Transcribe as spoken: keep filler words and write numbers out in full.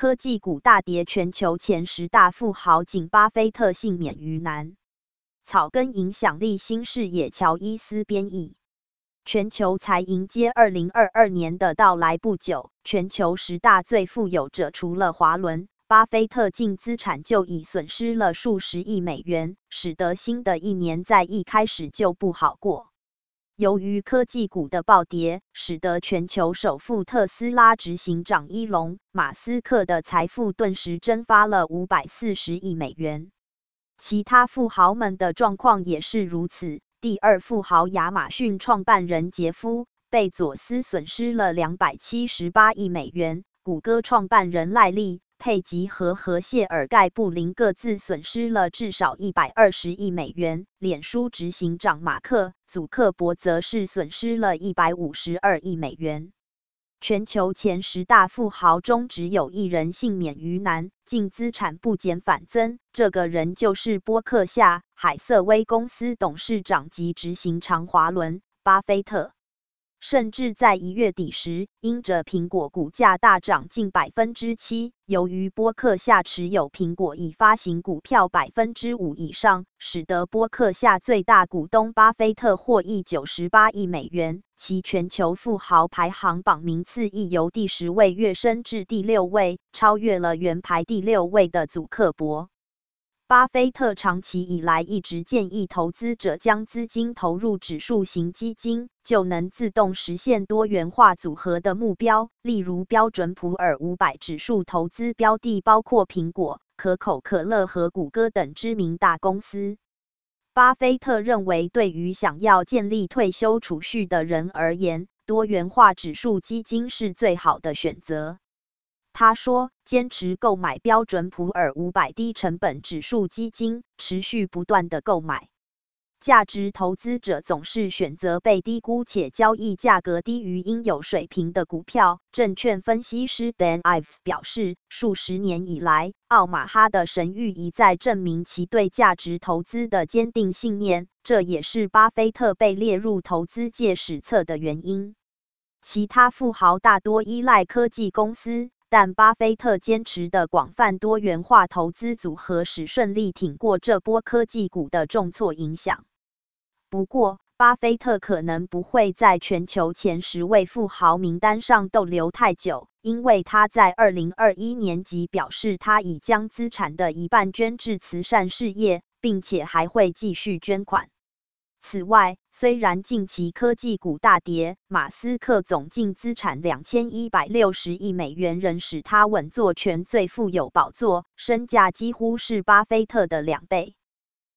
科技股大跌，全球前十大富豪仅巴菲特幸免于难。草根影响力新视野乔伊斯编译。全球才迎接二零二二年的到来不久，全球十大最富有者除了华伦，巴菲特净资产就已损失了数十亿美元，使得新的一年在一开始就不好过。由于科技股的暴跌，使得全球首富特斯拉执行长伊隆·马斯克的财富顿时蒸发了五百四十亿美元。其他富豪们的状况也是如此。第二富豪亚马逊创办人杰夫·贝佐斯损失了两百七十八亿美元，谷歌创办人赖利·佩吉和和谢尔盖·布林各自损失了至少一百二十亿美元，脸书执行长马克·祖克伯则是损失了一百五十二亿美元。全球前十大富豪中只有一人幸免于难，净资产不减反增，这个人就是波克夏海瑟威公司董事长及执行长华伦·巴菲特。甚至在一月底时，因着苹果股价大涨近 百分之七， 由于波克夏持有苹果已发行股票 百分之五 以上，使得波克夏最大股东巴菲特获益九十八亿美元，其全球富豪排行榜名次亦由第十位跃升至第六位，超越了原排第六位的祖克伯。巴菲特长期以来一直建议投资者将资金投入指数型基金，就能自动实现多元化组合的目标。例如，标准普尔五百指数投资标的包括苹果、可口可乐和谷歌等知名大公司。巴菲特认为，对于想要建立退休储蓄的人而言，多元化指数基金是最好的选择。他说，坚持购买标准普尔五百低成本指数基金，持续不断的购买。价值投资者总是选择被低估且交易价格低于应有水平的股票。证券分析师 Dan Ives 表示，数十年以来，奥马哈的神谕一再证明其对价值投资的坚定信念，这也是巴菲特被列入投资界史册的原因。其他富豪大多依赖科技公司，但巴菲特坚持的广泛多元化投资组合使顺利挺过这波科技股的重挫影响。不过，巴菲特可能不会在全球前十位富豪名单上逗留太久，因为他在二零二一年即表示他已将资产的一半捐至慈善事业，并且还会继续捐款。此外，虽然近期科技股大跌，马斯克总净资产两千一百六十亿美元仍使他稳坐全最富有宝座，身价几乎是巴菲特的两倍。